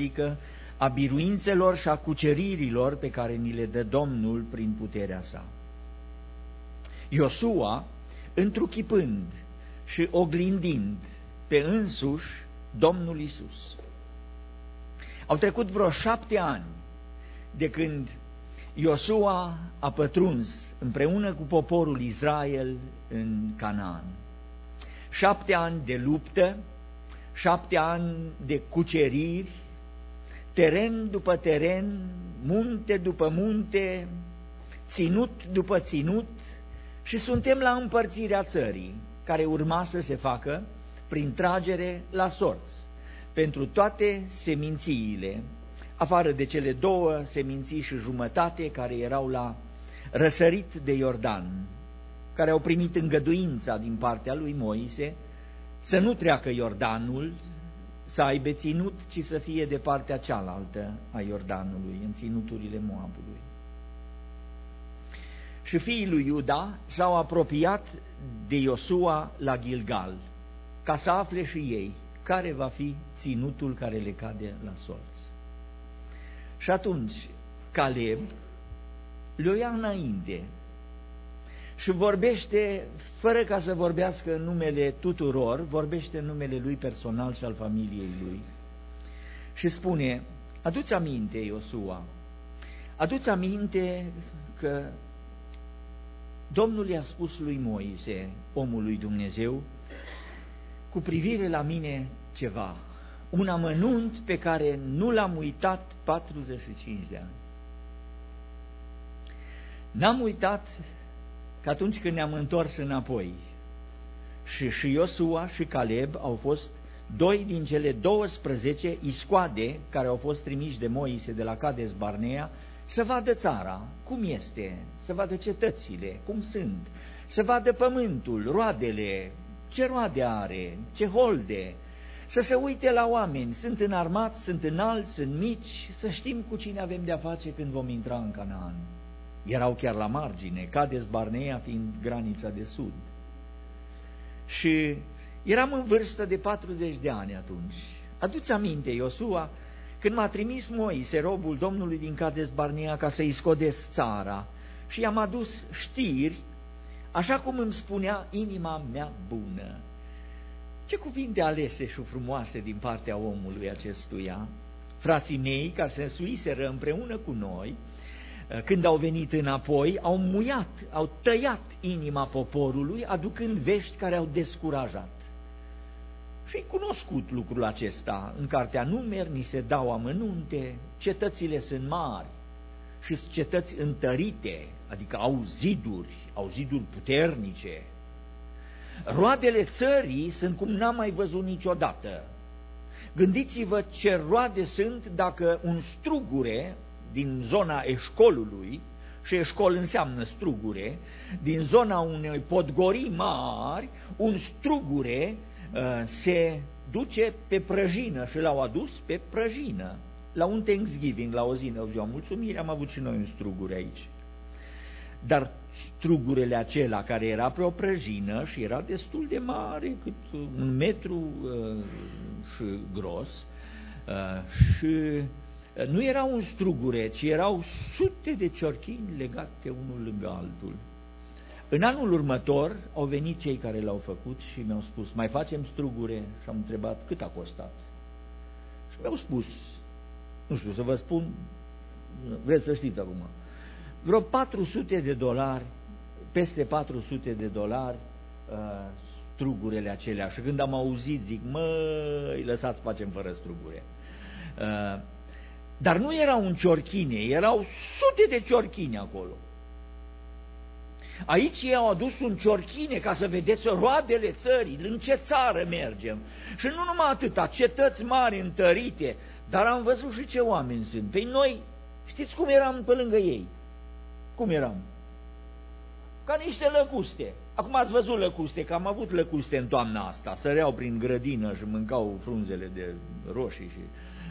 a biruințelor și a cuceririlor pe care ni le dă Domnul prin puterea sa. Iosua, întruchipând și oglindind pe însuși Domnul Iisus. Au trecut vreo 7 ani de când Iosua a pătruns împreună cu poporul Israel în Canaan. 7 ani de luptă, 7 ani de cuceriri, teren după teren, munte după munte, ținut după ținut, și suntem la împărțirea țării, care urma să se facă prin tragere la sorți pentru toate semințiile, afară de cele 2 seminții și jumătate care erau la răsărit de Iordan, care au primit îngăduința din partea lui Moise să nu treacă Iordanul, să aibă ținut, ci să fie de partea cealaltă a Iordanului, în ținuturile Moabului. Și fiii lui Iuda s-au apropiat de Iosua la Gilgal, ca să afle și ei care va fi ținutul care le cade la sorți. Și atunci Caleb le-o ia înainte și vorbește, fără ca să vorbească în numele tuturor, vorbește în numele lui personal și al familiei lui. Și spune: adu-ți aminte, Iosua, adu-ți aminte că Domnul i-a spus lui Moise, omul lui Dumnezeu, cu privire la mine ceva, un amănunt pe care nu l-am uitat 45 de ani. N-am uitat că atunci când ne-am întors înapoi, și Iosua și Caleb au fost 2 din cele 12 iscoade care au fost trimiși de Moise de la Cades Barnea să vadă țara, cum este, să vadă cetățile, cum sunt, să vadă pământul, roadele, ce roade are, ce holde, să se uite la oameni, sunt înarmați, sunt înalți, sunt mici, să știm cu cine avem de-a face când vom intra în Canaan. Erau chiar la margine, Cades Barnea fiind granița de sud. Și eram în vârstă de 40 de ani atunci. Adu-ți aminte, Iosua, când m-a trimis Moise, robul Domnului din Cades Barnea, ca să-i scodesc țara, și i-am adus știri, așa cum îmi spunea inima mea bună. Ce cuvinte alese și frumoase din partea omului acestuia! Frații mei, care se însuiseră împreună cu noi, când au venit înapoi, au muiat, au tăiat inima poporului, aducând vești care au descurajat. Și-i cunoscut lucrul acesta. În cartea Numeri ni se dau amănunte, cetățile sunt mari și cetăți întărite, adică au ziduri puternice. Roadele țării sunt cum n-am mai văzut niciodată. Gândiți-vă ce roade sunt dacă un strugure din zona eșcolului, și eșcol înseamnă strugure, din zona unei podgorii mari, un strugure se duce pe prăjină și l-au adus pe prăjină. La un Thanksgiving, la o zi, o ziua mulțumire, am avut și noi un strugure aici. Dar strugurele acela care era pe o prăjină și era destul de mare, cât 1 metru și gros, și nu era un strugure, ci erau sute de ciorchini legate unul lângă altul. În anul următor au venit cei care l-au făcut și mi-au spus: mai facem strugure? Și am întrebat cât a costat. Și mi-au spus, nu știu să vă spun, vreți să știți acum, vreo $400, peste $400 strugurele acelea. Și când am auzit, zic: măi, lăsați, facem fără strugure. Dar nu erau un ciorchine, erau sute de ciorchini acolo. Aici ei au adus un ciorchine ca să vedeți roadele țării, în ce țară mergem. Și nu numai atâta, cetăți mari întărite, dar am văzut și ce oameni sunt. Păi noi, știți cum eram pe lângă ei? Cum eram? Ca niște lăcuste. Acum ați văzut lăcuste, că am avut lăcuste în toamna asta, săreau prin grădină și mâncau frunzele de roșii și...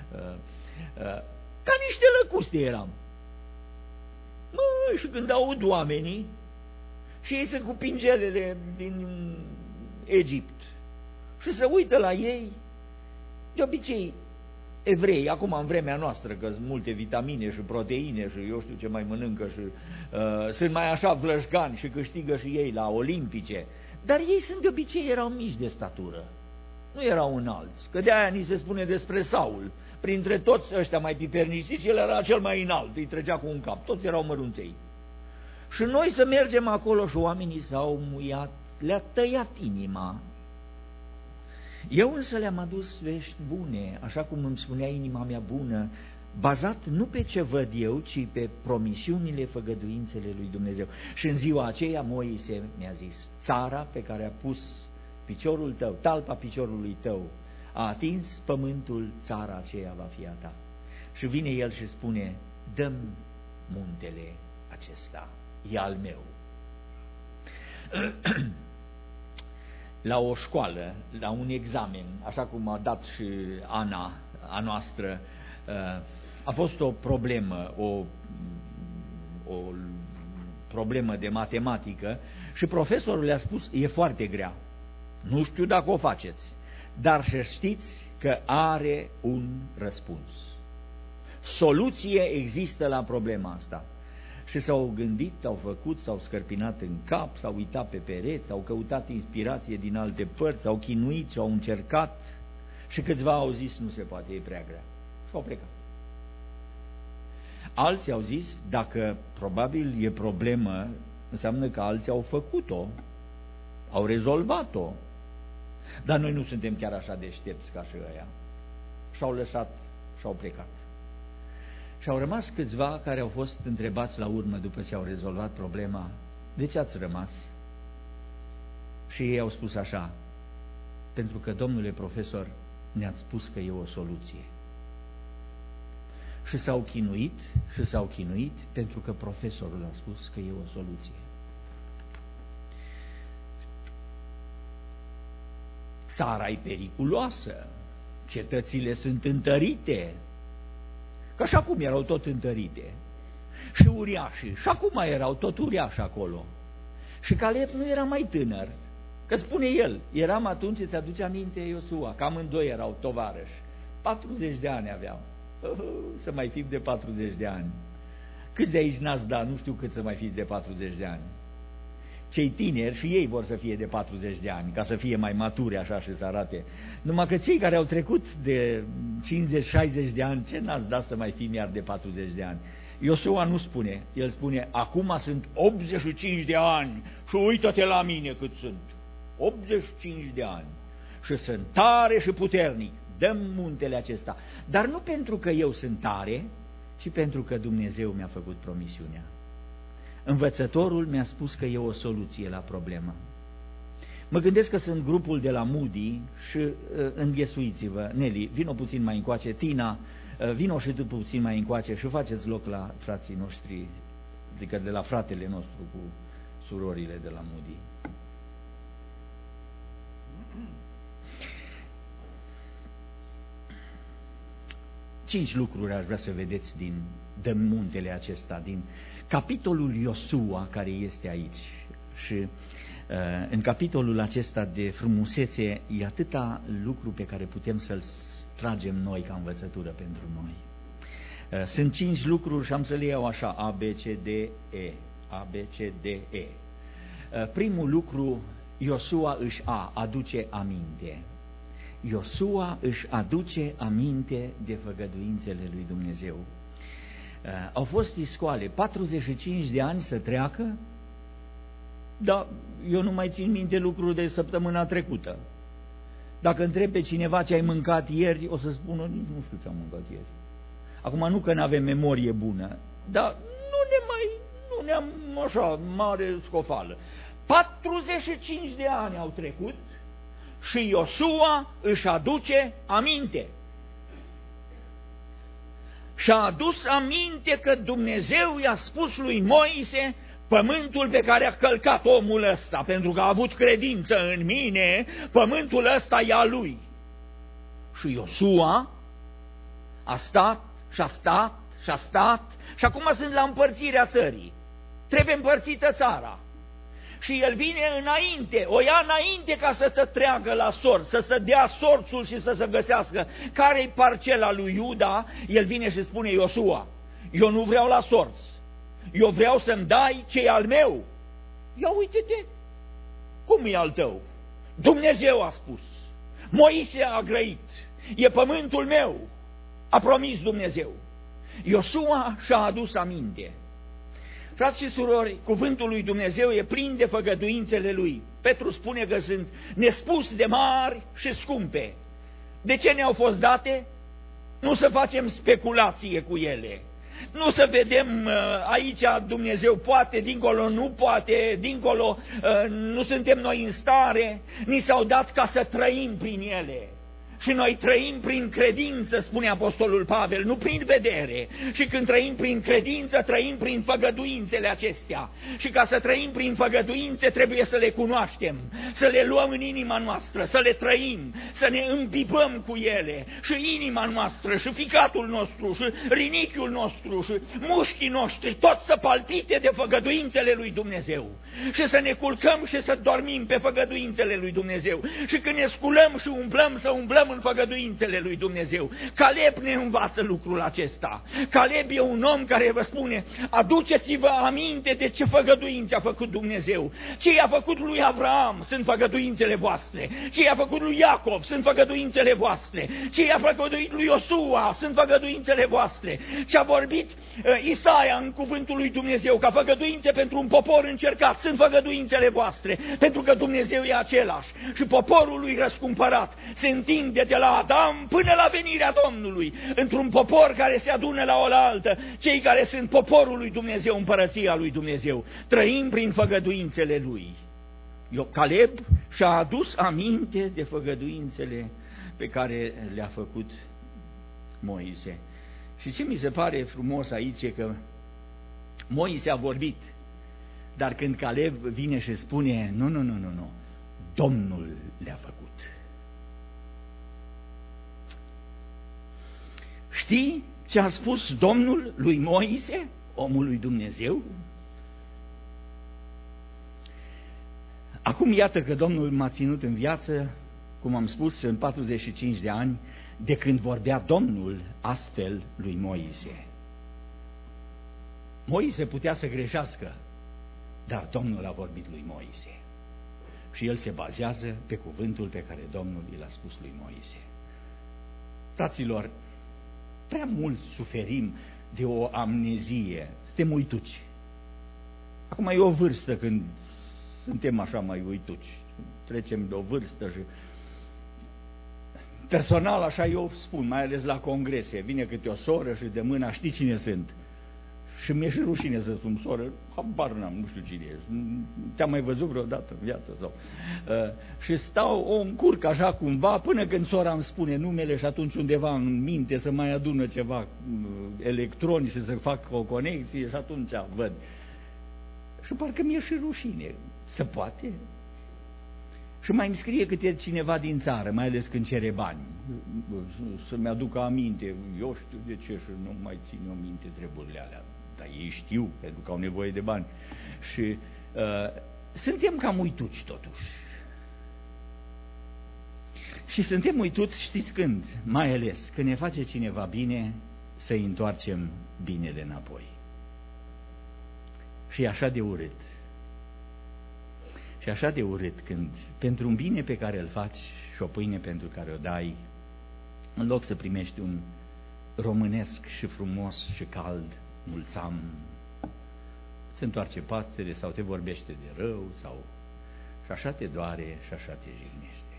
ca niște lăcuste eram. Măi, și când aud oamenii, și ei sunt cu pingelele din Egipt, și se uită la ei, de obicei, evrei, acum în vremea noastră, că sunt multe vitamine și proteine și eu știu ce mai mănâncă și sunt mai așa vlășgani și câștigă și ei la olimpice, dar ei sunt de obicei, erau mici de statură, nu erau înalți, că de aia ni se spune despre Saul, printre toți ăștia mai piperniciți, el era cel mai înalt, îi trecea cu un cap, toți erau măruntei. Și noi să mergem acolo și oamenii s-au muiat, le-a tăiat inima. Eu însă le-am adus vești bune, așa cum îmi spunea inima mea bună, bazat nu pe ce văd eu, ci pe promisiunile, făgăduințele lui Dumnezeu. Și în ziua aceea Moise mi-a zis, țara pe care a pus piciorul tău, talpa piciorului tău, a atins pământul, țara aceea va fi a ta. Și vine el și spune, dă-mi muntele acesta, e al meu. La o școală, la un examen, așa cum a dat și Ana, a noastră, a fost o problemă, o problemă de matematică și profesorul le-a spus, e foarte grea, nu știu dacă o faceți, dar să știți că are un răspuns. Soluție există la problema asta. Și s-au gândit, au făcut, s-au scărpinat în cap, s-au uitat pe pereți, au căutat inspirație din alte părți, au chinuit și au încercat și câțiva au zis nu se poate, e prea grea și au plecat. Alții au zis, dacă probabil e problemă, înseamnă că alții au făcut-o, au rezolvat-o, dar noi nu suntem chiar așa deștepți ca și ăia. Și-au lăsat și-au plecat. Și au rămas câțiva care au fost întrebați la urmă după ce au rezolvat problema, de ce ați rămas? Și ei au spus așa, pentru că, domnule profesor, ne-ați spus că e o soluție. Și s-au chinuit și s-au chinuit pentru că profesorul a spus că e o soluție. Țara e periculoasă, cetățile sunt întărite, că și acum erau tot întărite, și uriașii, și acum erau tot uriași acolo. Și Caleb nu era mai tânăr, că spune el, eram atunci, îți aduce aminte, Iosua, că amândoi erau tovarăși, 40 de ani aveau, să mai fim de 40 de ani. Câți de aici n-ați dat, nu știu cât să mai fiți de 40 de ani. Cei tineri și ei vor să fie de 40 de ani, ca să fie mai maturi așa și să arate. Numai că cei care au trecut de 50-60 de ani, ce n-ați dat să mai fim iar de 40 de ani? Iosua nu spune, el spune, acum sunt 85 de ani și uită-te la mine cât sunt. 85 de ani și sunt tare și puternic, dăm muntele acesta. Dar nu pentru că eu sunt tare, ci pentru că Dumnezeu mi-a făcut promisiunea. Învățătorul mi-a spus că e o soluție la problemă. Mă gândesc că sunt grupul de la Moody și înghesuiți-vă. Nelly, vino puțin mai încoace. Tina, vino și tu puțin mai încoace și faceți loc la frații noștri, adică de la fratele nostru cu surorile de la Moody. Cinci lucruri aș vrea să vedeți din muntele acesta, din capitolul Iosua care este aici. Și în capitolul acesta de frumusețe e atâta lucru pe care putem să-l tragem noi ca învățătură pentru noi. Sunt 5 lucruri și am să le iau așa, A, B, C, D, E. A, B, C, D, E. Primul lucru, Iosua își aduce aminte. Iosua își aduce aminte de făgăduințele lui Dumnezeu. Au fost iscoale, 45 de ani să treacă, dar eu nu mai țin minte lucruri de săptămâna trecută. Dacă întreb pe cineva ce ai mâncat ieri, o să spună, nici nu știu ce am mâncat ieri. Acum nu că n-avem memorie bună, dar nu ne-am așa, mare scofală. 45 de ani au trecut și Iosua își aduce aminte. Și-a adus aminte că Dumnezeu i-a spus lui Moise, pământul pe care a călcat omul ăsta, pentru că a avut credință în mine, pământul ăsta e a lui. Și Iosua a stat și a stat și a stat și acum sunt la împărțirea țării. Trebuie împărțită țara. și el vine înainte, o ia înainte ca să se treagă la sort, să se dea sorțul și să se găsească care-i parcela lui Iuda. El vine și spune: Iosua, eu nu vreau la sorți, eu vreau să-mi dai ce e al meu. Ia uite-te, cum e al tău? Dumnezeu a spus, Moise a grăit, e pământul meu, a promis Dumnezeu. Iosua și-a adus aminte. Frați și surori, cuvântul lui Dumnezeu e plin de făgăduințele lui. Petru spune că sunt nespus de mari și scumpe. De ce ne-au fost date? Nu să facem speculație cu ele. Nu să vedem aici Dumnezeu poate, dincolo nu poate, dincolo nu suntem noi în stare. Ni s-au dat ca să trăim prin ele. Și noi trăim prin credință, spune Apostolul Pavel, nu prin vedere. Și când trăim prin credință, trăim prin făgăduințele acestea. Și ca să trăim prin făgăduințe, trebuie să le cunoaștem, să le luăm în inima noastră, să le trăim, să ne îmbibăm cu ele. Și inima noastră, și ficatul nostru, și rinichiul nostru, și mușchii noștri, tot să palpite de făgăduințele lui Dumnezeu. Și să ne culcăm și să dormim pe făgăduințele lui Dumnezeu. Și când ne sculăm și umblăm, să umblăm în făgăduințele lui Dumnezeu. Caleb ne învață lucrul acesta. Caleb e un om care vă spune: aduceți-vă aminte de ce făgăduințe a făcut Dumnezeu. Ce i-a făcut lui Avraam sunt făgăduințele voastre. Ce i-a făcut lui Iacov sunt făgăduințele voastre. Ce i-a făcut lui Iosua sunt făgăduințele voastre. Ce a vorbit Isaia în cuvântul lui Dumnezeu ca făgăduințe pentru un popor încercat sunt făgăduințele voastre. Pentru că Dumnezeu e același și poporul lui răscumpărat se întinde de la Adam până la venirea Domnului, într-un popor care se adună la oaltă, cei care sunt poporul lui Dumnezeu, împărăția lui Dumnezeu. Trăim prin făgăduințele lui. Caleb și-a adus aminte de făgăduințele pe care le-a făcut Moise. Și ce mi se pare frumos aici e că Moise a vorbit, dar când Caleb vine și spune: nu, Domnul le-a făcut. Știi ce a spus Domnul lui Moise, omul lui Dumnezeu? Acum iată că Domnul m-a ținut în viață, cum am spus, în 45 de ani, de când vorbea Domnul astfel lui Moise. Moise putea să greșească, dar Domnul a vorbit lui Moise. Și el se bazează pe cuvântul pe care Domnul i l-a spus lui Moise. Fraților, prea mult suferim de o amnezie, suntem uituci. Acum e o vârstă când suntem așa mai uituci, trecem de o vârstă și personal așa eu spun, mai ales la congrese, vine câte o soră și de mâna: știi cine sunt? Și mi-e și rușine să spun soră, habar n-am, nu știu cine ești, te-am mai văzut vreodată în viață sau... și stau, o încurc așa cumva, până când sora îmi spune numele și atunci undeva în minte să mai adună ceva electroni și să fac o conexie și atunci văd. Și parcă mi-e și rușine, se poate? Și mai îmi scrie câte cineva din țară, mai ales când cere bani, să-mi aducă aminte, eu știu de ce și nu mai țin eu minte treburile alea, dar ei știu, pentru că au nevoie de bani. Și suntem cam uituci totuși. Și suntem uituți, știți când? Mai ales când ne face cineva bine, să-i întoarcem binele înapoi. Și e așa de urât. Și așa de urât când pentru un bine pe care îl faci și o pâine pentru care o dai, în loc să primești un românesc și frumos și cald mulțam, se întoarce pațele sau te vorbește de rău sau... și așa te doare și așa te jignește.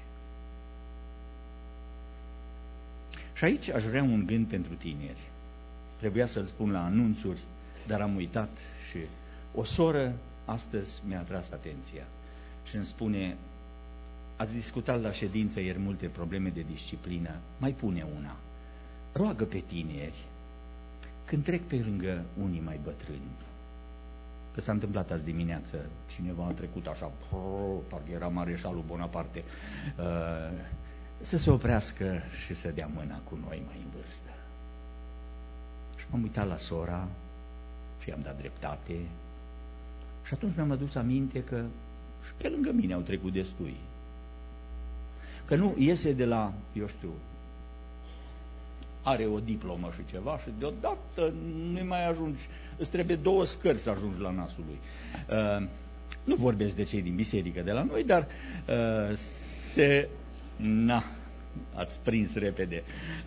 Și aici aș vrea un gând pentru tineri. Trebuia să-l spun la anunțuri, dar am uitat și o soră astăzi mi-a atras atenția și îmi spune: ați discutat la ședință ieri multe probleme de disciplină, mai pune una. Roagă pe tineri când trec pe lângă unii mai bătrâni. Că s-a întâmplat azi dimineață, cineva a trecut așa, parcă era mareșalul Bonaparte, să se oprească și să dea mâna cu noi mai în vârstă. Și m-am uitat la sora și i-am dat dreptate. Și atunci mi-am adus aminte că pe lângă mine au trecut destui. Că nu iese de la, eu știu, are o diplomă și ceva și deodată nu mai ajungi, îți trebuie 2 scări să ajungi la nasul lui. Nu vorbesc de cei din biserică de la noi, dar ați prins repede.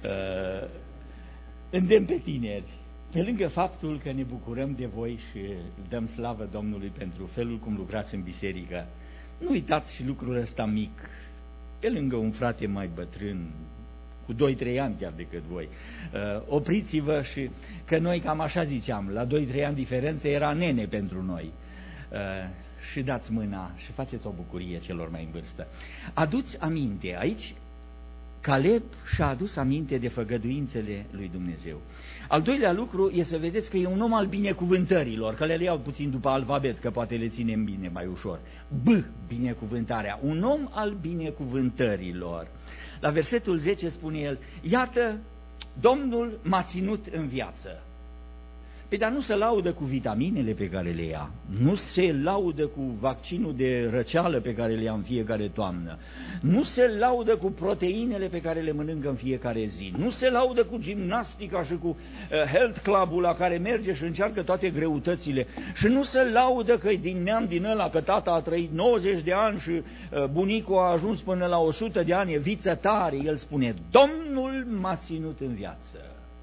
Îndemn pe tineri, pe lângă faptul că ne bucurăm de voi și dăm slavă Domnului pentru felul cum lucrați în biserică, nu uitați și lucrul ăsta mic, pe lângă un frate mai bătrân, cu 2-3 ani chiar decât voi. Opriți-vă și că noi cam așa ziceam, la 2-3 ani diferență era nene pentru noi. Și dați mâna și faceți o bucurie celor mai în vârstă. Aduți aminte, aici Caleb și-a adus aminte de făgăduințele lui Dumnezeu. Al doilea lucru e să vedeți că e un om al binecuvântărilor, că le iau puțin după alfabet, că poate le ținem bine mai ușor. Binecuvântarea, un om al binecuvântărilor. La versetul 10 spune el, iată, Domnul m-a ținut în viață. Păi dar nu se laudă cu vitaminele pe care le ia, nu se laudă cu vaccinul de răceală pe care le ia în fiecare toamnă, nu se laudă cu proteinele pe care le mănâncă în fiecare zi, nu se laudă cu gimnastica și cu health club-ul la care merge și încearcă toate greutățile și nu se laudă că din neam din ăla, că tata a trăit 90 de ani și bunicul a ajuns până la 100 de ani, e viță tare. El spune, Domnul m-a ținut în viață.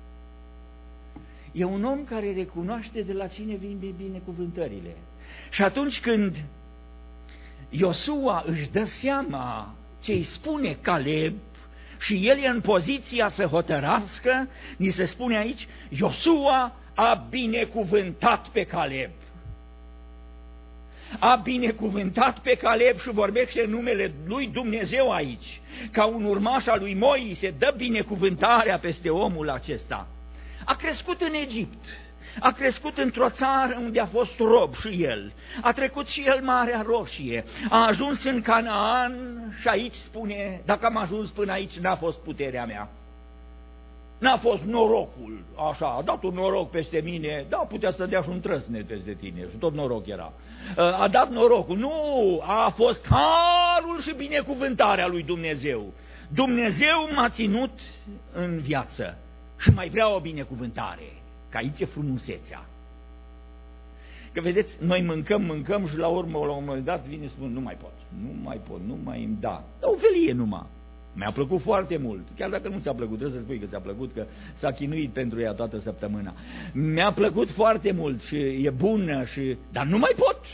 E un om care recunoaște de la cine vin binecuvântările. Și atunci când Iosua își dă seama ce îi spune Caleb și el e în poziția să hotărască, ni se spune aici, Iosua a binecuvântat pe Caleb. A binecuvântat pe Caleb și vorbește în numele lui Dumnezeu aici. Ca un urmaș al lui Moise dă binecuvântarea peste omul acesta. A crescut în Egipt, a crescut într-o țară unde a fost rob și el, a trecut și el Marea Roșie, a ajuns în Canaan și aici spune, dacă am ajuns până aici, n-a fost puterea mea, n-a fost norocul, așa, a dat un noroc peste mine, da, putea să dea și un trăsnet peste tine și tot noroc era, a dat norocul, nu, a fost harul și binecuvântarea lui Dumnezeu. Dumnezeu m-a ținut în viață. Și mai vrea o binecuvântare, că aici e frumusețea. Că vedeți, noi mâncăm și la urmă, la un moment dat, vine și spune, nu mai pot, nu mai îmi da. Dar o felie numai. Mi-a plăcut foarte mult, chiar dacă nu ți-a plăcut, trebuie să spui că ți-a plăcut, că s-a chinuit pentru ea toată săptămâna. Mi-a plăcut foarte mult și e bună, dar nu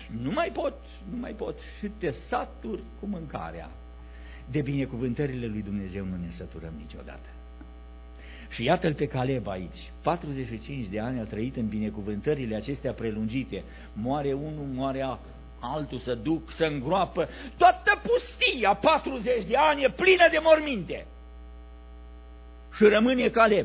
mai pot. Și te saturi cu mâncarea. De binecuvântările lui Dumnezeu nu ne săturăm niciodată. Și iată-l pe Caleb aici, 45 de ani a trăit în binecuvântările acestea prelungite. Moare unul, moare altul, să duc, să îngroapă. Toată pustia, 40 de ani, e plină de morminte. Și rămâne Caleb.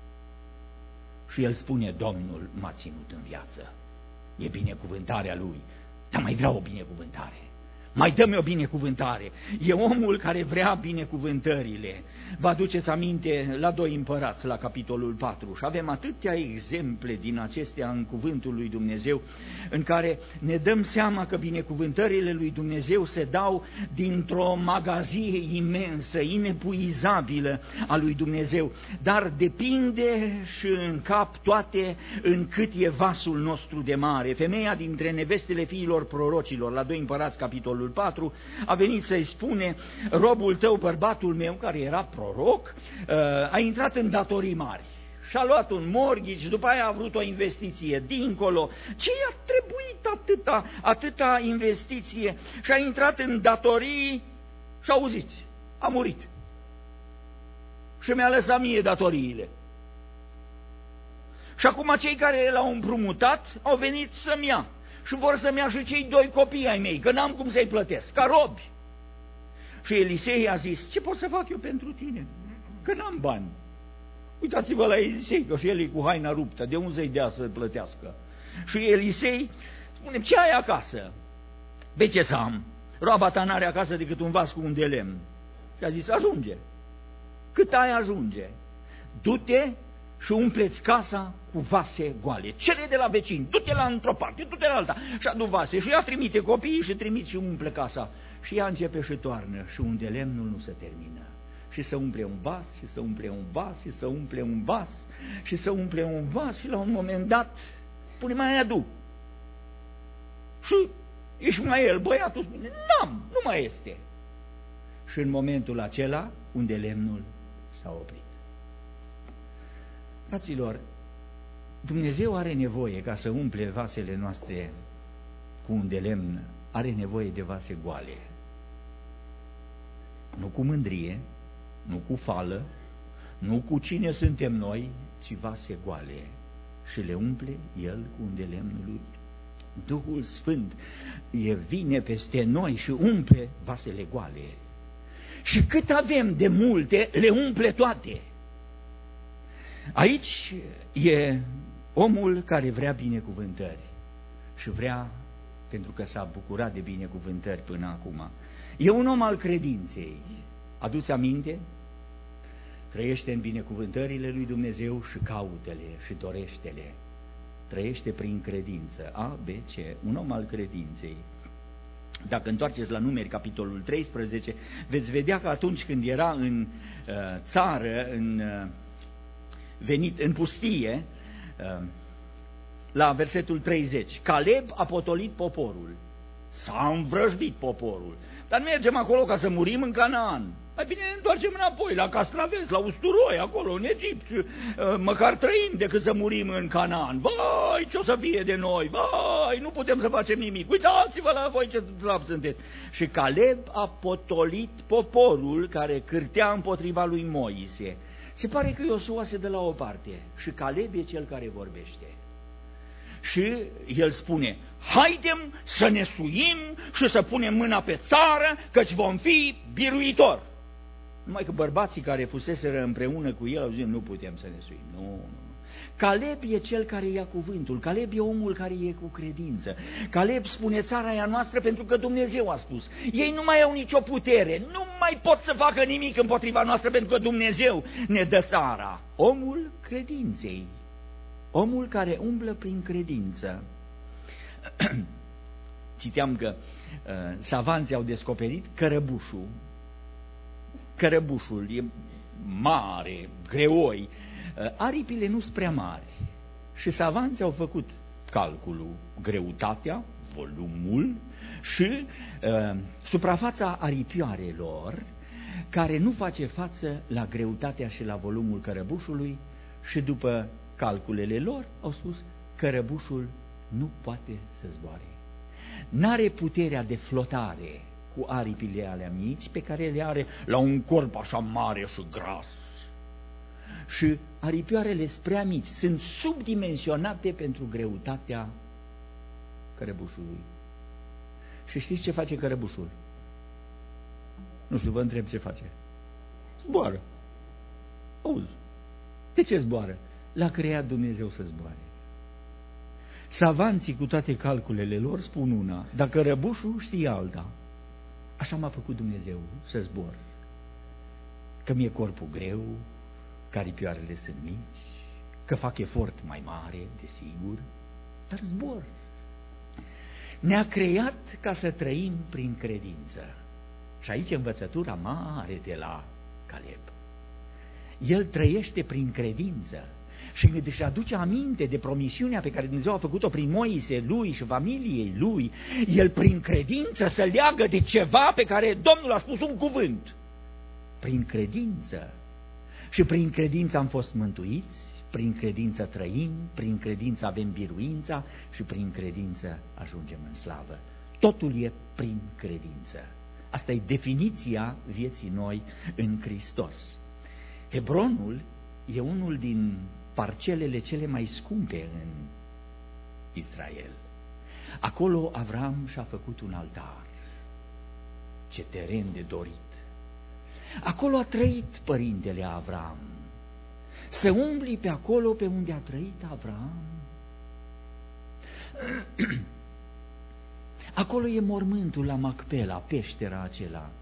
Și el spune, Domnul m-a ținut în viață. E binecuvântarea lui, dar mai vreau o binecuvântare. Mai dă-mi o binecuvântare. E omul care vrea binecuvântările. Vă aduceți aminte la 2 Împărați, la capitolul 4, și avem atâtea exemple din acestea în cuvântul lui Dumnezeu, în care ne dăm seama că binecuvântările lui Dumnezeu se dau dintr-o magazie imensă, inepuizabilă a lui Dumnezeu, dar depinde și în cap toate în cât e vasul nostru de mare. Femeia dintre nevestele fiilor prorocilor, la 2 Împărați, capitolul 4, a venit să-i spune, robul tău, bărbatul meu, care era proroc, a intrat în datorii mari și-a luat un mortgage și după aia a vrut o investiție dincolo. Ce i-a trebuit atâta investiție? Și a intrat în datorii și auziți, a murit. Și mi-a lăsat mie datoriile. Și acum cei care l-au împrumutat au venit să-mi ia. Și vor să-mi ia și cei 2 copii ai mei, că n-am cum să-i plătesc, ca robi. Și Elisei a zis, ce pot să fac eu pentru tine? Că n-am bani. Uitați-vă la Elisei, că și el e cu haina ruptă, de unde să-i dea să plătească? Și Elisei spune, ce ai acasă? Be, ce să am? Roaba ta n-are acasă decât un vas cu un de lemn. Și a zis, ajunge. Cât ai ajunge? Du-te și umpleți casa cu vase goale. Cere de la vecini, du-te la într-o parte, du-te la alta și adu vase. Și ea trimite copiii și trimite și umple casa. Și ea începe și toarnă și unde lemnul nu se termină. Și să umple un vas, și să umple un vas, și să umple un vas, și să umple un vas și la un moment dat spune, mai adu. Și Ismael, băiatul, spune, n-am, nu mai este. Și în momentul acela, unde lemnul s-a oprit. Fraților, Dumnezeu are nevoie ca să umple vasele noastre cu un de lemn, are nevoie de vase goale. Nu cu mândrie, nu cu fală, nu cu cine suntem noi, ci vase goale. Și le umple El cu un de lemnul Lui. Duhul Sfânt vine peste noi și umple vasele goale. Și cât avem de multe, le umple toate. Aici e omul care vrea binecuvântări și vrea, pentru că s-a bucurat de binecuvântări până acum. E un om al credinței. Aduți aminte? Trăiește în binecuvântările lui Dumnezeu și caută-le și dorește-le. Trăiește prin credință. A, B, C. Un om al credinței. Dacă întoarceți la Numeri, capitolul 13, veți vedea că atunci când era în țară, venit în pustie, la versetul 30, Caleb a potolit poporul, s-a învrăjbit poporul, dar mergem acolo ca să murim în Canaan. Mai bine ne întoarcem înapoi, la Castraveți, la Usturoi, acolo, în Egipt, și măcar trăim decât să murim în Canaan. Vai, ce o să fie de noi, vai, nu putem să facem nimic, uitați-vă la voi ce slab sunteți. Și Caleb a potolit poporul care cârtea împotriva lui Moise. Se pare că Iosua se dă la o parte și Caleb e cel care vorbește. Și el spune, haidem să ne suim și să punem mâna pe țară, căci vom fi biruitori. Numai că bărbații care fuseseră împreună cu el au zis, nu putem să ne suim. Nu. Caleb e cel care ia cuvântul, Caleb e omul care e cu credință. Caleb spune, țara e a noastră pentru că Dumnezeu a spus. Ei nu mai au nicio putere, nu mai pot să facă nimic împotriva noastră pentru că Dumnezeu ne dă țara. Omul credinței, omul care umblă prin credință. Citeam că savanții au descoperit cărăbușul. Cărăbușul e mare, greoi, aripile nu sunt prea mari și savanții au făcut calculul, greutatea, volumul și suprafața aripioarelor, care nu face față la greutatea și la volumul cărăbușului, și după calculele lor au spus, cărăbușul nu poate să zboare. N-are puterea de flotare cu aripile alea mici pe care le are la un corp așa mare și gras. Și aripioarele sunt prea mici, sunt subdimensionate pentru greutatea cărăbușului. Și știți ce face cărăbușul? Nu știu, vă întreb ce face. Zboară. Auzi. De ce zboară? L-a creat Dumnezeu să zboare. Savanții cu toate calculele lor spun una, dar cărăbușul știe alta. Așa m-a făcut Dumnezeu să zbor. Că mi-e corpul greu, că aripioarele sunt mici, că fac efort mai mare, desigur, dar zbor. Ne-a creat ca să trăim prin credință. Și aici învățătura mare de la Caleb. El trăiește prin credință și își aduce aminte de promisiunea pe care Dumnezeu a făcut-o prin Moise, lui și familiei lui. El prin credință se leagă de ceva pe care Domnul a spus un cuvânt. Prin credință. Și prin credință am fost mântuiți, prin credință trăim, prin credință avem biruința și prin credință ajungem în slavă. Totul e prin credință. Asta e definiția vieții noi în Hristos. Hebronul e unul din parcelele cele mai scumpe în Israel. Acolo Avram și-a făcut un altar. Ce teren de dorit! Acolo a trăit părintele Avram. Să umbli pe acolo pe unde a trăit Avram. Acolo e mormântul la Macpela, peștera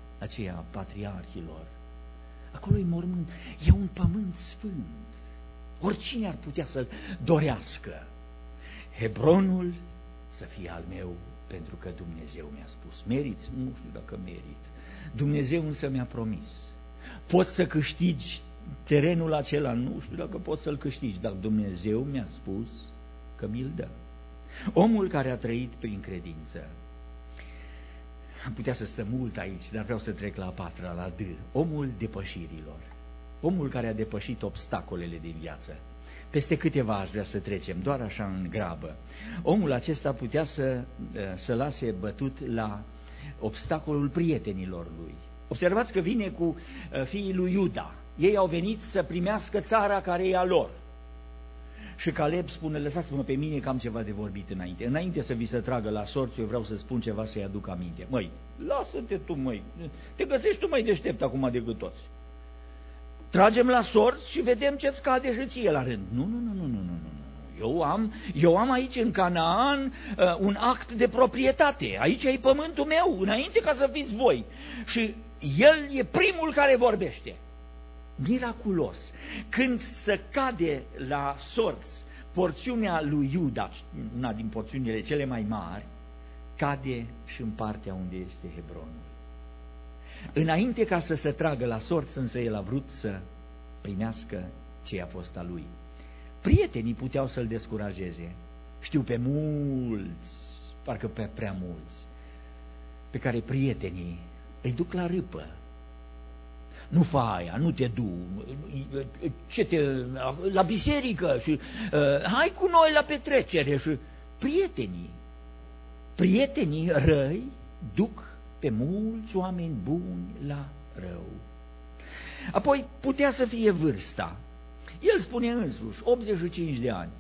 aceea patriarhilor. Acolo e mormânt, e un pământ sfânt. Oricine ar putea să dorească. Hebronul să fie al meu, pentru că Dumnezeu mi-a spus. Meriți? Nu știu dacă merit. Dumnezeu însă mi-a promis. Poți să câștigi terenul acela? Nu știu dacă poți să-l câștigi, dar Dumnezeu mi-a spus că mi-l dă. Omul care a trăit prin credință. Am putea să stăm mult aici, dar vreau să trec la a patra, la D. Omul depășirilor. Omul care a depășit obstacolele din viață. Peste câteva aș vrea să trecem, doar așa în grabă. Omul acesta putea să lase bătut la obstacolul prietenilor lui. Observați că vine cu fiii lui Iuda. Ei au venit să primească țara care e a lor. Și Caleb spune, lăsați-mă pe mine că am ceva de vorbit înainte. Înainte să vi se tragă la sorți, eu vreau să spun ceva să-i aduc aminte. Măi, lasă-te tu, măi, te găsești tu mai deștept acum decât toți. Tragem la sorți și vedem ce-ți cade și ție la rând. Nu. Eu am aici în Canaan un act de proprietate. Aici e pământul meu, înainte ca să fiți voi. Și el e primul care vorbește. Miraculos. Când se cade la sorți porțiunea lui Iuda, una din porțiunile cele mai mari, cade și în partea unde este Hebronul. Înainte ca să se tragă la sorți, însă el a vrut să primească ce a fost a lui. Prietenii puteau să-l descurajeze. Știu pe mulți, parcă pe prea mulți, pe care prietenii îi duc la râpă. Nu fa aia, nu te du, la biserică și hai cu noi la petrecere. Și prietenii răi duc pe mulți oameni buni la rău. Apoi putea să fie vârsta. El spune însuși, 85 de ani.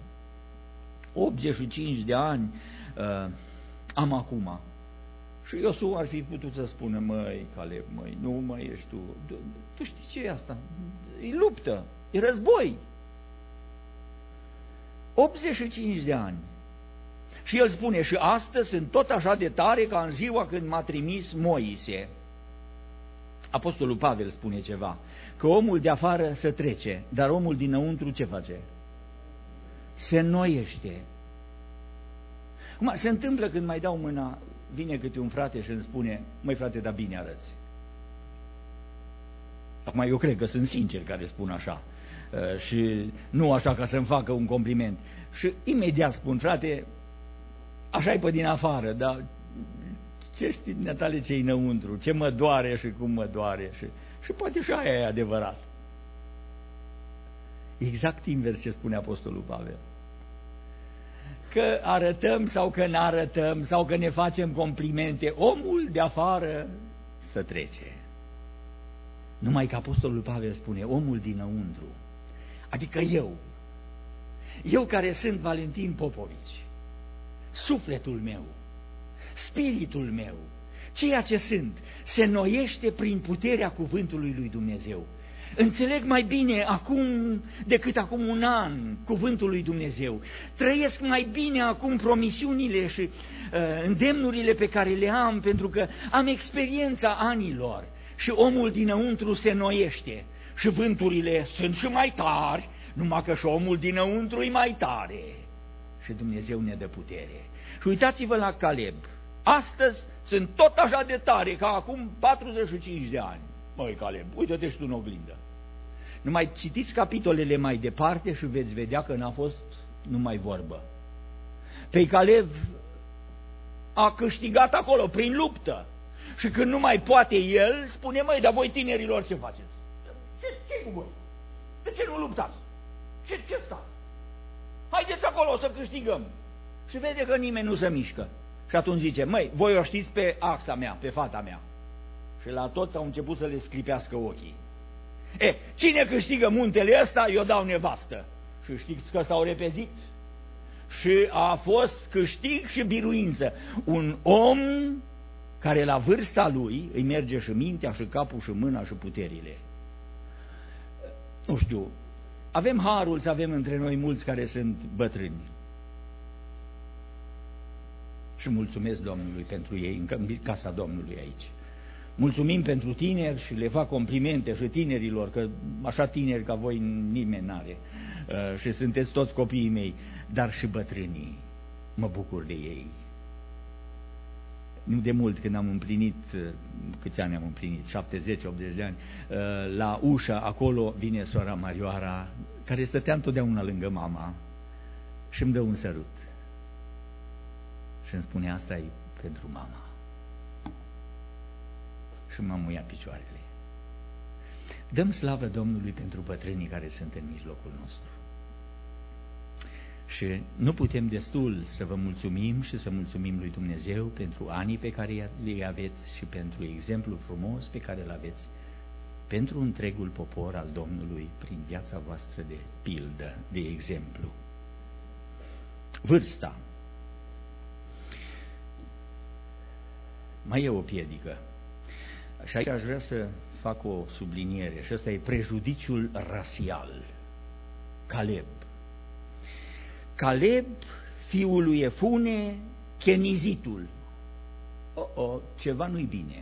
85 de ani am acum. Și Iosua ar fi putut să spună, măi, Caleb, măi, nu mai ești tu. Tu știi ce e asta? E luptă, e război. 85 de ani. Și el spune, și astăzi sunt tot așa de tare ca în ziua când m-a trimis Moise. Apostolul Pavel spune ceva, că omul de afară se trece, dar omul dinăuntru ce face? Se înnoiește. Acum, se întâmplă când mai dau mâna, vine câte un frate și îmi spune, măi frate, dar bine arăți. Acum eu cred că sunt sinceri care spun așa și nu așa ca să-mi facă un compliment. Și imediat spun, frate, așa-i pe din afară, dar ce știi dumneatale ce-i înăuntru, ce mă doare și cum mă doare și poate și aia e adevărat. Exact invers ce spune Apostolul Pavel. Că arătăm sau că ne arătăm sau că ne facem complimente, omul de afară să trece. Numai că Apostolul Pavel spune, omul dinăuntru, adică eu care sunt Valentin Popovici, sufletul meu, spiritul meu, ceea ce sunt, se înnoiește prin puterea cuvântului lui Dumnezeu. Înțeleg mai bine acum decât acum un an cuvântul lui Dumnezeu. Trăiesc mai bine acum promisiunile și îndemnurile pe care le am, pentru că am experiența anilor și omul dinăuntru se înnoiește și vânturile sunt și mai tari, numai că și omul dinăuntru e mai tare și Dumnezeu ne dă putere. Și uitați-vă la Caleb. Astăzi sunt tot așa de tare ca acum 45 de ani. Măi, Caleb, uite-te și tu în oglindă. Numai citiți capitolele mai departe și veți vedea că n-a fost numai vorbă. Pe Caleb a câștigat acolo, prin luptă. Și când nu mai poate el, spune, măi, dar voi tinerilor ce faceți? Ce cu voi? De ce nu luptați? Ce stați? Haideți acolo să câștigăm. Și vede că nimeni nu se mișcă. Și atunci zice, măi, voi o știți pe axa mea, pe fata mea. Și la toți au început să le scripească ochii. Cine câștigă muntele ăsta, eu dau nevastă. Și știți că s-au repezit. Și a fost câștig și biruință. Un om care la vârsta lui îi merge și mintea, și capul, și mâna, și puterile. Nu știu, avem harul să avem între noi mulți care sunt bătrâni. Și mulțumesc Domnului pentru ei în casa Domnului aici. Mulțumim pentru tineri și le fac complimente și tinerilor, că așa tineri ca voi nimeni n-are și sunteți toți copiii mei, dar și bătrânii, mă bucur de ei. Nu de mult, când am împlinit, câți ani am împlinit? 70-80 de ani, la ușă, acolo vine sora Marioara, care stătea întotdeauna lângă mama și îmi dă un sărut. Și îmi spune, asta e pentru mama. Și m-am muiat picioarele. Dăm slavă Domnului pentru bătrânii care sunt în mijlocul nostru. Și nu putem destul să vă mulțumim și să mulțumim lui Dumnezeu pentru anii pe care le aveți și pentru exemplul frumos pe care îl aveți pentru întregul popor al Domnului prin viața voastră de pildă, de exemplu. Vârsta. Mai e o piedică. Și aici aș vrea să fac o subliniere și ăsta e prejudiciul rasial. Caleb. Caleb, fiul lui Efune, chenizitul. Ceva nu-i bine.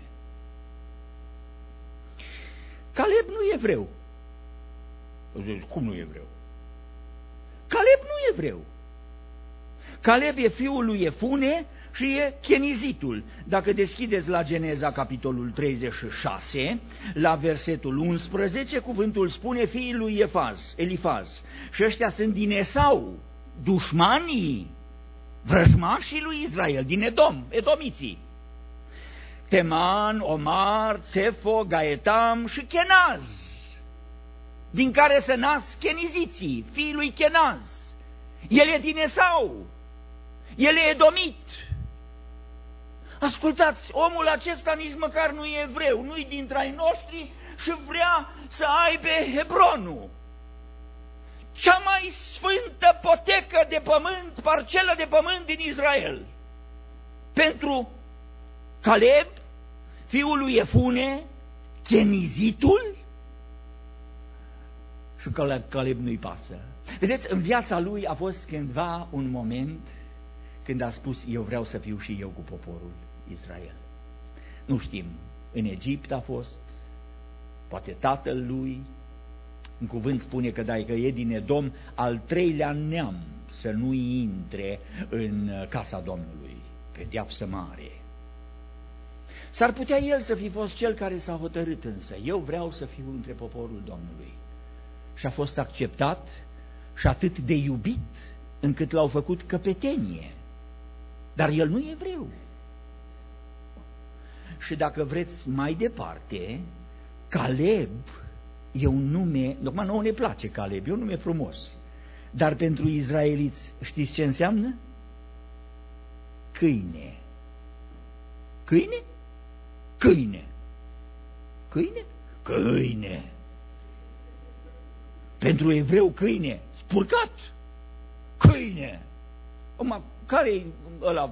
Caleb nu e evreu. Cum nu e evreu? Caleb nu e evreu. Caleb e fiul lui Efune și e chenizitul. Dacă deschideți la Geneza, capitolul 36, la versetul 11, cuvântul spune fiii lui Elifaz. Și ăștia sunt din Esau, dușmanii, vrăjmașii lui Israel, din Edom, edomiții. Teman, Omar, Tsefo, Gaetam și Kenaz, din care se nasc cheniziții, fiii lui Kenaz. El e din Esau, el e edomit. Ascultați, omul acesta nici măcar nu e evreu, nu-i dintre ai noștri și vrea să aibă Hebronul, cea mai sfântă potecă de pământ, parcelă de pământ din Israel. Pentru Caleb, fiul lui Efune, chenizitul, și că Caleb nu-i pasă. Vedeți, în viața lui a fost cândva un moment când a spus, eu vreau să fiu și eu cu poporul Israel. Nu știm, în Egipt a fost, poate tatăl lui, în cuvânt spune că că e din Edom, al treilea neam să nu intre în casa Domnului, pedeapsă mare. S-ar putea el să fi fost cel care s-a hotărât însă, eu vreau să fiu între poporul Domnului. Și a fost acceptat și atât de iubit, încât l-au făcut căpetenie. Dar el nu e evreu. Și dacă vreți mai departe, Caleb e un nume, acum nouă ne place Caleb, e un nume frumos, dar pentru izraeliți știți ce înseamnă? Câine. Câine? Câine. Câine? Câine. Pentru evreu câine, spurcat. Câine. Acum, care-i ăla,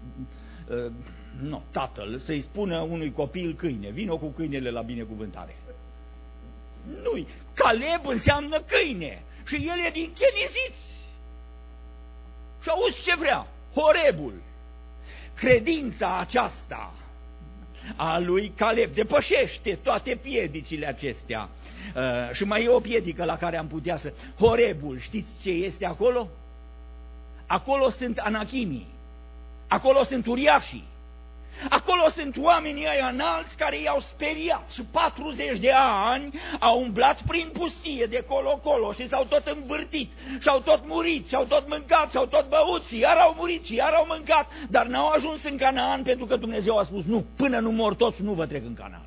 tatăl, să-i spună unui copil câine, vină cu câinele la binecuvântare? Nu-i. Caleb înseamnă câine și el e din cheniziți. Și auzi ce vrea? Horebul. Credința aceasta a lui Caleb depășește toate piedicile acestea. Și mai e o piedică la care am putea să... Horebul, știți ce este acolo? Acolo sunt anachimii, acolo sunt uriașii, acolo sunt oamenii aia înalți care i-au speriat și 40 de ani au umblat prin pustie de colo-colo și s-au tot învârtit și au tot murit și au tot mâncat și au tot băut și iar au murit și iar au mâncat, dar n-au ajuns în Canaan pentru că Dumnezeu a spus nu, până nu mor toți nu vă trec în Canaan.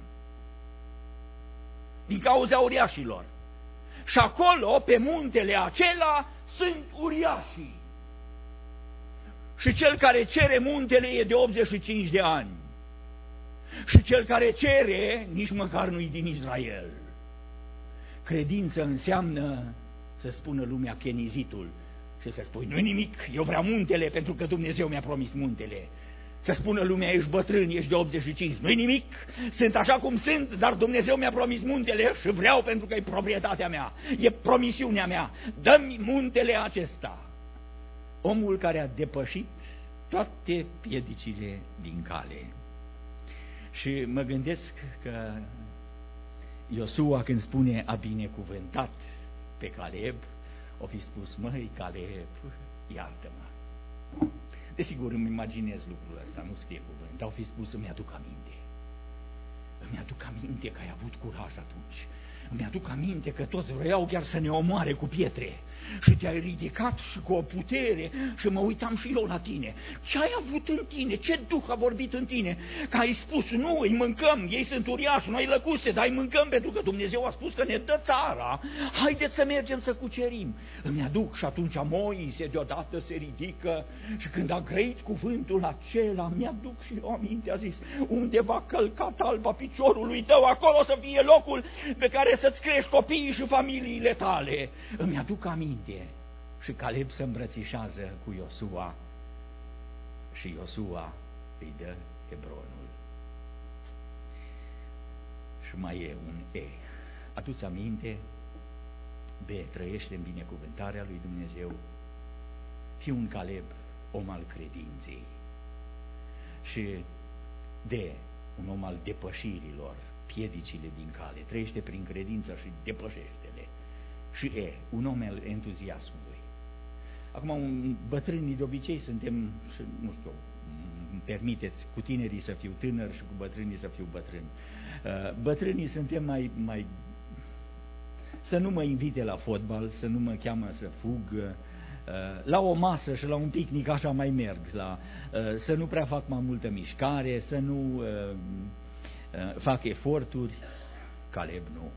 Din cauza uriașilor. Și acolo, pe muntele acela, sunt uriașii. Și cel care cere muntele e de 85 de ani. Și cel care cere nici măcar nu-i din Israel. Credință înseamnă să spună lumea chenizitul și să spui, nu-i nimic, eu vreau muntele pentru că Dumnezeu mi-a promis muntele. Să spună lumea, ești bătrân, ești de 85, nu-i nimic, sunt așa cum sunt, dar Dumnezeu mi-a promis muntele și vreau pentru că e proprietatea mea, e promisiunea mea, dă-mi muntele acesta. Omul care a depășit toate piedicile din cale. Și mă gândesc că Iosua, când spune a binecuvântat pe Caleb, o fi spus: măi Caleb, iartă-mă. Desigur îmi imaginez lucrul ăsta, nu scrie cuvânt, au fi spus: îmi aduc aminte. Îmi aduc aminte că ai avut curaj atunci. Îmi aduc aminte că toți vreau chiar să ne omoare cu pietre și te-ai ridicat și cu o putere și mă uitam și eu la tine. Ce ai avut în tine? Ce duh a vorbit în tine? Că ai spus: nu, îi mâncăm, ei sunt uriași, noi lăcuse, dar îi mâncăm pentru că Dumnezeu a spus că ne dă țara. Haideți să mergem să cucerim. Îmi aduc. Și atunci Moise deodată se ridică și când a grăit cuvântul acela, mi-aduc și eu aminte, a zis: unde va călca talpa piciorului tău, acolo să fie locul pe care să-ți crești copiii și familiile tale. Îmi aduc aminte. Și Caleb se îmbrățișează cu Iosua și Iosua îi dă Hebronul. Și mai e un E. Adu-ți aminte? B. Trăiește în binecuvântarea lui Dumnezeu. Fii un Caleb, om al credinței. Și D. Un om al depășirilor, piedicile din cale. Trăiește prin credință și depășește-le. Și E. Un om al entuziasmului. Acum, bătrânii de obicei suntem, și nu știu, îmi permiteți cu tinerii să fiu tânăr și cu bătrânii să fiu bătrân. Bătrânii suntem mai să nu mă invite la fotbal, să nu mă cheamă să fug, la o masă și la un picnic așa mai merg, să nu prea fac mai multă mișcare, să nu fac eforturi. Caleb nu.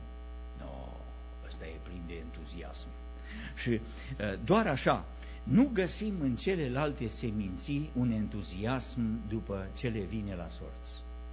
Ăsta e plin de entuziasm. Și doar așa, nu găsim în celelalte seminții un entuziasm după ce le vine la sorți.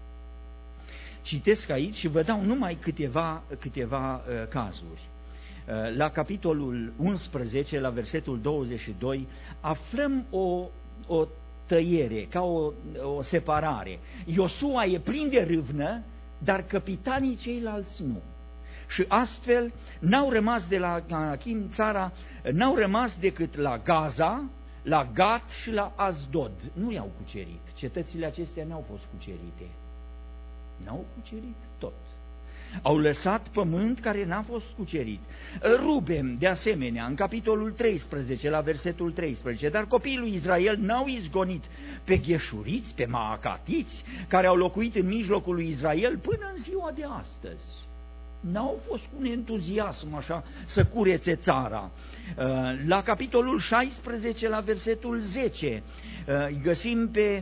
Citesc aici și vă dau numai câteva cazuri. La capitolul 11, la versetul 22, aflăm o tăiere, ca o separare. Iosua e plin de râvnă, dar capitanii ceilalți nu. Și astfel n-au rămas de la Achim țara, n-au rămas decât la Gaza, la Gat și la Asdod. Nu i-au cucerit. Cetățile acestea n-au fost cucerite. N-au cucerit tot. Au lăsat pământ care n-a fost cucerit. Ruben, de asemenea, în capitolul 13, la versetul 13, dar copiii lui Israel n-au izgonit pe gheșuriți, pe maacatiți, care au locuit în mijlocul lui Israel până în ziua de astăzi. N-au fost cu un entuziasm așa să curețe țara. La capitolul 16, la versetul 10, găsim pe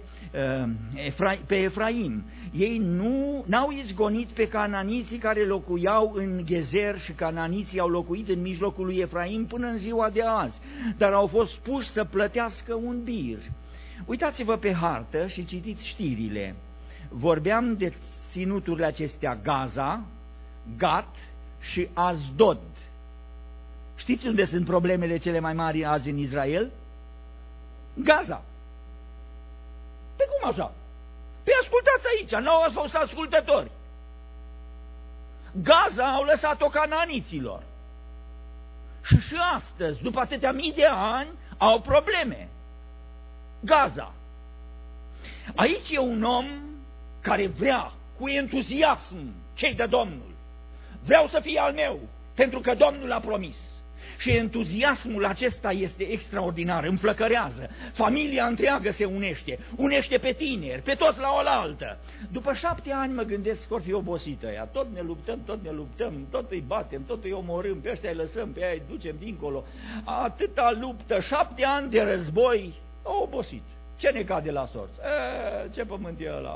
Efraim. Ei n-au izgonit pe cananiții care locuiau în Gezer și cananiții au locuit în mijlocul lui Efraim până în ziua de azi, dar au fost puși să plătească un bir. Uitați-vă pe hartă și citiți știrile. Vorbeam de ținuturile acestea: Gaza, Gat și Asdod. Știți unde sunt problemele cele mai mari azi în Israel? Gaza. Pe cum așa? Păi ascultați aici, n-au fost ascultători. Gaza au lăsat-o cananiților. Și astăzi, după atâtea mii de ani, au probleme. Gaza. Aici e un om care vrea cu entuziasm cei de Domnul. Vreau să fie al meu, pentru că Domnul a promis. Și entuziasmul acesta este extraordinar, înflăcărează. Familia întreagă se unește pe tineri, pe toți la oaltă. După 7 ani mă gândesc că or fi obosită ea. Tot ne luptăm, tot îi batem, tot îi omorâm, pe ăștia îi lăsăm, pe aia îi ducem dincolo. Atâta luptă, 7 ani de război, au obosit. Ce ne cade la sorți? Ce pământ e ăla?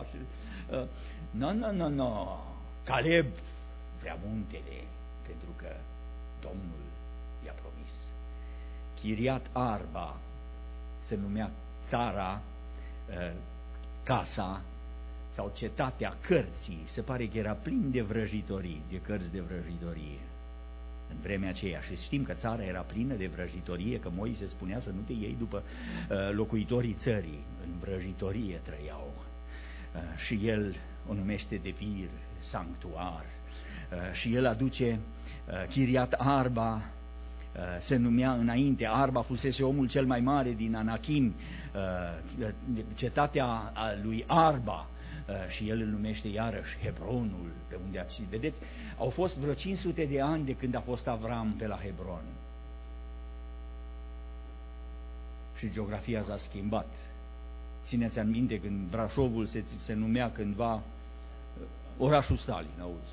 Nu. Caleb vrea muntele, pentru că Domnul i-a promis. Chiriat Arba se numea țara, casa sau cetatea cărții. Se pare că era plin de vrăjitorii, de cărți de vrăjitorie în vremea aceea. Și știm că țara era plină de vrăjitorie, că Moise spunea să nu te iei după locuitorii țării. În vrăjitorie trăiau. Și el o numește de vir, sanctuar. Și el aduce Chiriat Arba, se numea înainte, Arba fusese omul cel mai mare din Anachim, cetatea lui Arba, și el îl numește iarăși Hebronul, pe unde ați vedeți, au fost vreo 500 de ani de când a fost Avram pe la Hebron. Și geografia s-a schimbat. Țineți aminte când Brașovul se numea cândva orașul Stalin, auzi.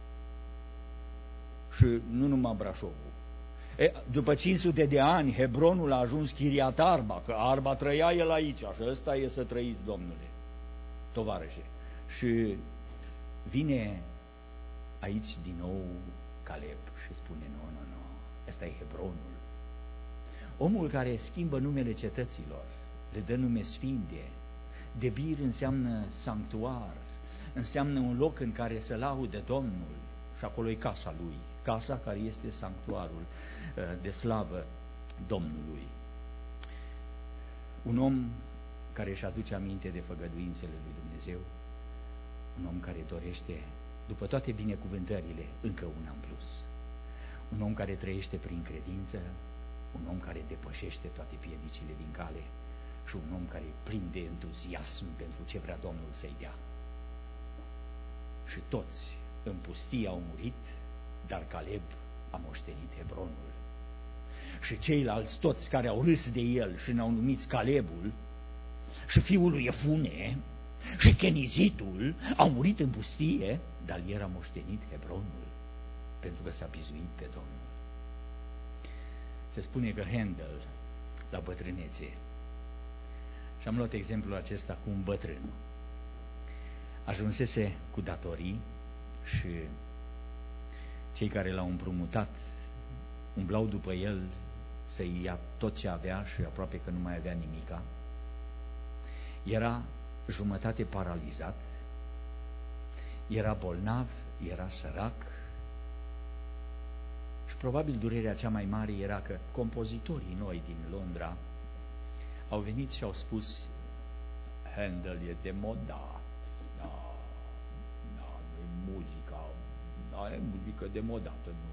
Și nu numai Brașovul. După 500 de ani, Hebronul a ajuns Chiriat Arba, că Arba trăia el aici, și ăsta e să trăiți, domnule, tovarășe. Și vine aici din nou Caleb și spune, nu, ăsta e Hebronul. Omul care schimbă numele cetăților, le dă nume sfinte. Debir înseamnă sanctuar, înseamnă un loc în care să laude Domnul, și acolo e casa lui, casa care este sanctuarul de slavă Domnului. Un om care își aduce aminte de făgăduințele lui Dumnezeu, un om care dorește, după toate binecuvântările, încă una în plus, un om care trăiește prin credință, un om care depășește toate piedicile din cale și un om care e plin de entuziasm pentru ce vrea Domnul să-i dea. Și toți în pustie au murit, dar Caleb a moștenit Hebronul. Și ceilalți toți care au râs de el și ne-au numit Calebul, și fiul lui Efune, și Chenizitul, au murit în pustie, dar el a moștenit Hebronul, pentru că s-a bizuit pe Domnul. Se spune că Handel, la bătrânețe, și am luat exemplul acesta cu un bătrân, ajunsese cu datorii și cei care l-au împrumutat umblau după el să-i ia tot ce avea și aproape că nu mai avea nimica. Era jumătate paralizat, era bolnav, era sărac și probabil durerea cea mai mare era că compozitorii noi din Londra au venit și au spus, Handel e demodat, nu e muzică demodată, nu.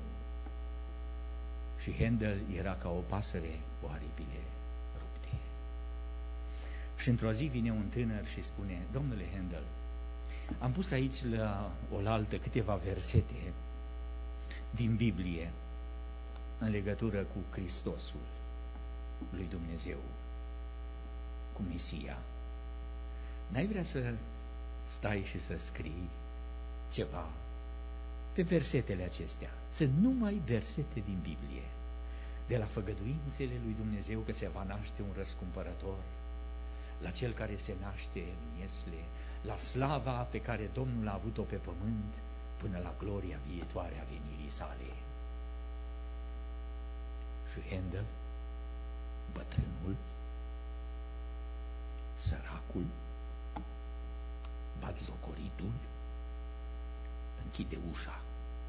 Și Handel era ca o pasăre cu aripile rupte. Și într-o zi vine un tânăr și spune, domnule Handel, am pus aici la oaltă câteva versete din Biblie în legătură cu Hristosul lui Dumnezeu, cu Mesia. N-ai vrea să stai și să scrii ceva pe versetele acestea? Sunt numai versete din Biblie, de la făgăduințele lui Dumnezeu că se va naște un răscumpărător, la cel care se naște în Iesle, la slava pe care Domnul a avut-o pe pământ, până la gloria viitoare a venirii sale. Și Handel, bătrânul, săracul, batjocoritul, închide ușa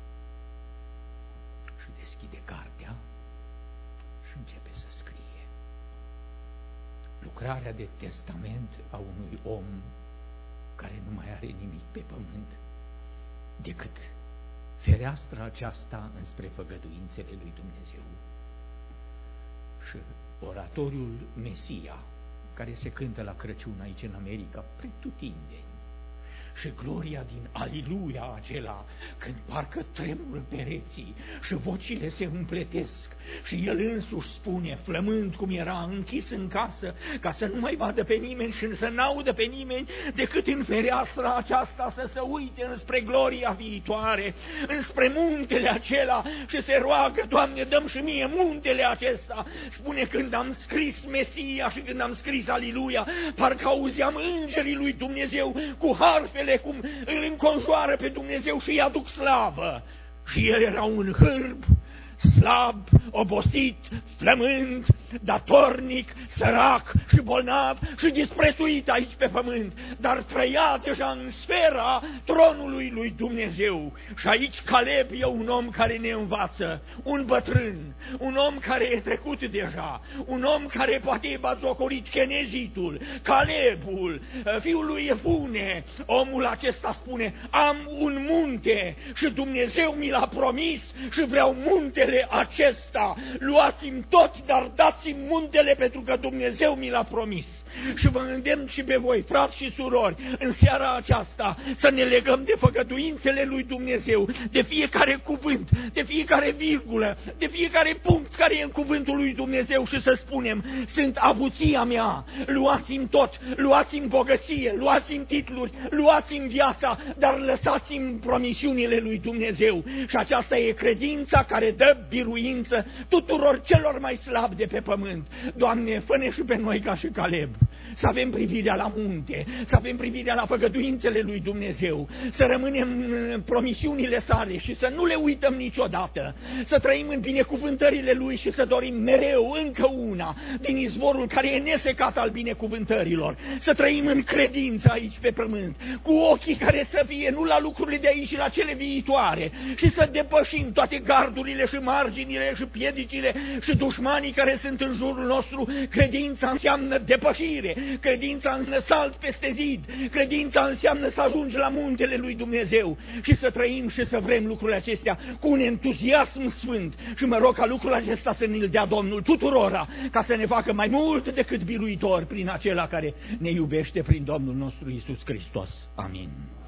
și deschide cartea și începe să scrie. Lucrarea de testament a unui om care nu mai are nimic pe pământ decât fereastra aceasta înspre făgăduințele lui Dumnezeu. Și oratoriul Mesia, care se cântă la Crăciun aici în America, pretutindeni. Și gloria din Aliluia acela, când parcă tremur pereții și vocile se împletesc și el însuși spune, flămând cum era închis în casă, ca să nu mai vadă pe nimeni și să n-audă pe nimeni, decât în fereastra aceasta să se uite înspre gloria viitoare, înspre muntele acela și se roagă, Doamne, dăm și mie muntele acesta. Spune, când am scris Mesia și când am scris Aliluia, parcă auzeam îngerii lui Dumnezeu cu harfele cum îl înconjoară pe Dumnezeu și îi aduc slavă. Și el era un hârb, slab, obosit, flămând, datornic, sărac și bolnav și disprețuit aici pe pământ, dar trăia deja în sfera tronului lui Dumnezeu. Și aici Caleb e un om care ne învață, un bătrân, un om care e trecut deja, un om care poate e batjocorit, Chenizitul, Calebul, fiul lui Efune. Omul acesta spune, am un munte și Dumnezeu mi l-a promis și vreau muntele acesta, luați-mi tot, dar dați-mi muntele pentru că Dumnezeu mi l-a promis. Și vă îndemn și pe voi, frați și surori, în seara aceasta să ne legăm de făgăduințele lui Dumnezeu, de fiecare cuvânt, de fiecare virgulă, de fiecare punct care e în cuvântul lui Dumnezeu și să spunem: sunt avuția mea, luați-mi tot, luați-mi bogăție, luați-mi titluri, luați-mi viața, dar lăsați-mi promisiunile lui Dumnezeu. Și aceasta e credința care dă biruință tuturor celor mai slabi de pe pământ. Doamne, fă-ne și pe noi ca și Caleb, să avem privirea la munte, să avem privirea la făgăduințele lui Dumnezeu, să rămânem în promisiunile sale și să nu le uităm niciodată, să trăim în binecuvântările lui și să dorim mereu încă una din izvorul care e nesecat al binecuvântărilor, să trăim în credință aici pe pământ, cu ochii care să fie nu la lucrurile de aici și la cele viitoare, și să depășim toate gardurile și marginile și piedicile și dușmanii care sunt în jurul nostru. Credința înseamnă depășire, credința înseamnă salt peste zid, credința înseamnă să ajungi la muntele lui Dumnezeu și să trăim și să vrem lucrurile acestea cu un entuziasm sfânt. Și mă rog ca lucrul acesta să ne-l dea Domnul tuturora, ca să ne facă mai mult decât biruitori prin acela care ne iubește, prin Domnul nostru Iisus Hristos. Amin.